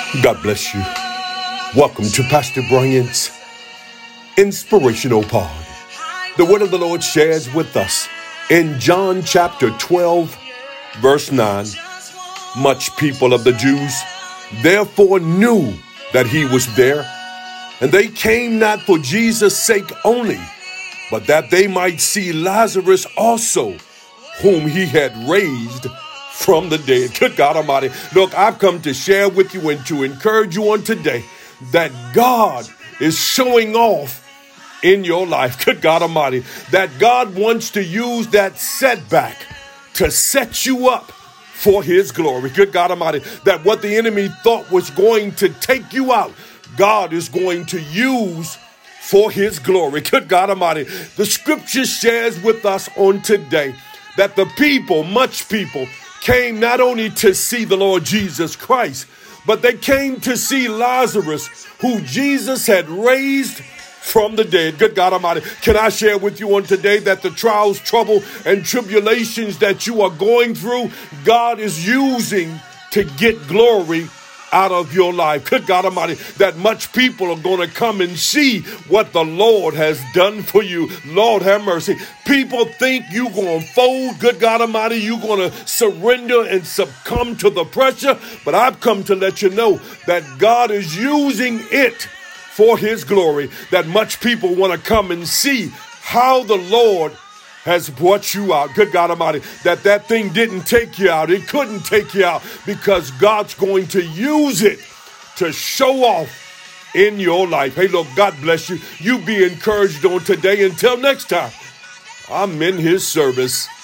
God bless you. Welcome to Pastor Brian's Inspirational Pod. The word of the Lord shares with us in John chapter 12, verse 9. Much people of the Jews therefore knew that he was there, and they came not for Jesus' sake only, but that they might see Lazarus also, whom he had raised from the dead. Good God Almighty. Look, I've come to share with you and to encourage you on today that God is showing off in your life. Good God Almighty. That God wants to use that setback to set you up for his glory. Good God Almighty. That what the enemy thought was going to take you out, God is going to use for his glory. Good God Almighty. The scripture shares with us on today that the people, much people, came not only to see the Lord Jesus Christ, but they came to see Lazarus, who Jesus had raised from the dead. Good God Almighty. Can I share with you on today that the trials, trouble, and tribulations that you are going through, God is using to get glory out of your life. Good God Almighty, that much people are going to come and see what the Lord has done for you. Lord have mercy. People think you're going to fold. Good God Almighty, you're going to surrender and succumb to the pressure. But I've come to let you know that God is using it for his glory, that much people want to come and see how the Lord has brought you out. Good God Almighty, that thing didn't take you out. It couldn't take you out because God's going to use it to show off in your life. Hey, look, God bless you. You be encouraged on today. Until next time, I'm in his service.